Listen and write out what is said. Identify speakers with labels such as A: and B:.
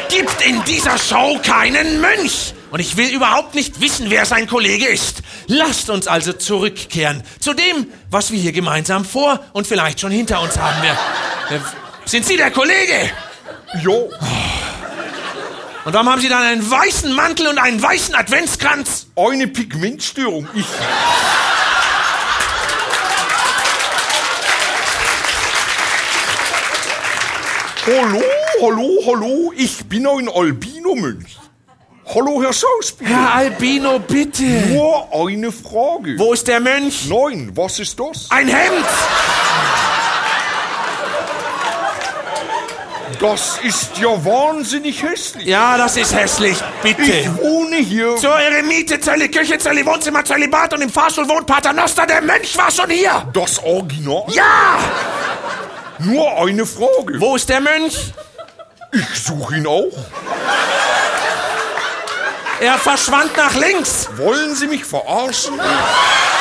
A: gibt in dieser Show keinen Mönch. Und ich will überhaupt nicht wissen, wer sein Kollege ist. Lasst uns also zurückkehren zu dem, was wir hier gemeinsam vor und vielleicht schon hinter uns haben. Sind Sie der Kollege?
B: Jo.
A: Und warum haben Sie dann einen weißen Mantel und einen weißen Adventskranz?
B: Eine Pigmentstörung. Hallo, ich bin ein Albino-Mönch. Hallo, Herr Schauspieler.
A: Herr Albino, bitte.
B: Nur eine Frage.
A: Wo ist der Mönch?
B: Nein, was ist das?
A: Ein Hemd.
B: Das ist ja wahnsinnig hässlich.
A: Ja, das ist hässlich. Bitte.
B: Ich wohne hier.
A: Zur Eremite, Zelle, Küche, Zelle, Wohnzimmer, Zelle, Bad und im Fahrstuhl wohnt Pater Noster. Der Mönch war schon hier.
B: Das Original?
A: Ja.
B: Nur eine Frage.
A: Wo ist der Mönch?
B: Ich suche ihn auch.
A: Er verschwand nach links.
B: Wollen Sie mich verarschen?